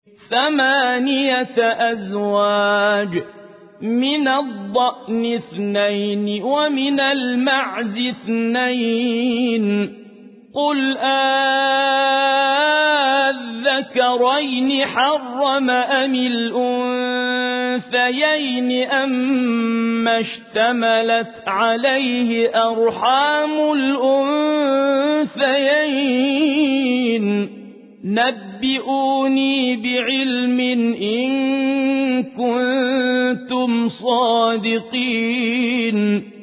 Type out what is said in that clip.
8 أزواج من الضأن 2 ومن المعز 2 قل أذكرين حرم أم الأنثيين أما اشتملت عليه أرحام الأنثيين نبئوني بعلم إن كنتم صادقين